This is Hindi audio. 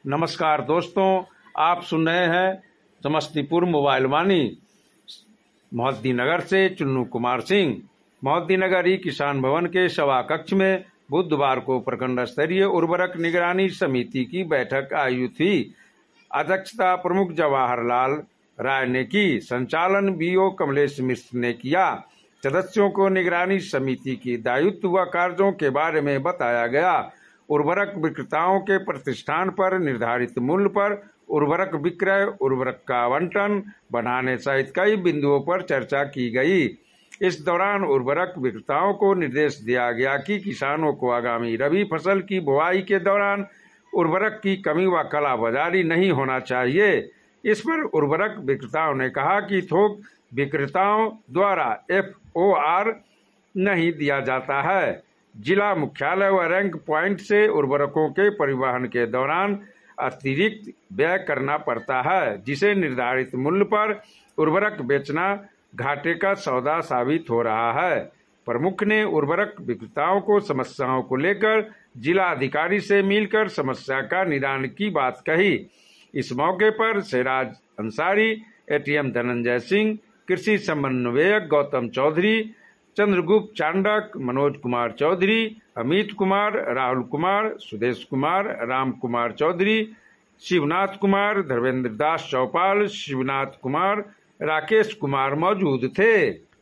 नमस्कार दोस्तों, आप सुन रहे हैं समस्तीपुर मोबाइल वाणी। मोहद्दीनगर से चुन्नू कुमार सिंह। मोहद्दीनगर ई किसान भवन के सभा कक्ष में बुधवार को प्रखंड स्तरीय उर्वरक निगरानी समिति की बैठक आयोजित हुई। अध्यक्षता प्रमुख जवाहरलाल राय ने की, संचालन बीओ कमलेश मिश्र ने किया। सदस्यों को निगरानी समिति की दायित्व व कार्यों के बारे में बताया गया। उर्वरक विक्रेताओं के प्रतिष्ठान पर निर्धारित मूल्य पर उर्वरक विक्रय, उर्वरक का आवंटन बढ़ाने सहित कई बिंदुओं पर चर्चा की गई। इस दौरान उर्वरक विक्रेताओं को निर्देश दिया गया कि किसानों को आगामी रबी फसल की बुआई के दौरान उर्वरक की कमी व कालाबाजारी नहीं होना चाहिए। इस पर उर्वरक विक्रेताओं ने कहा कि थोक विक्रेताओं द्वारा FOR नहीं दिया जाता है। जिला मुख्यालय व रैंक पॉइंट से उर्वरकों के परिवहन के दौरान अतिरिक्त व्यय करना पड़ता है, जिसे निर्धारित मूल्य पर उर्वरक बेचना घाटे का सौदा साबित हो रहा है। प्रमुख ने उर्वरक विक्रेताओं को समस्याओं को लेकर जिला अधिकारी से मिलकर समस्या का निदान की बात कही। इस मौके पर सिराज अंसारी, ATM धनंजय सिंह, कृषि समन्वयक गौतम चौधरी, चंद्रगुप्त चांडक, मनोज कुमार चौधरी, अमित कुमार, राहुल कुमार, सुदेश कुमार, राम कुमार चौधरी, शिवनाथ कुमार, धर्मेंद्र दास चौपाल, शिवनाथ कुमार, राकेश कुमार मौजूद थे।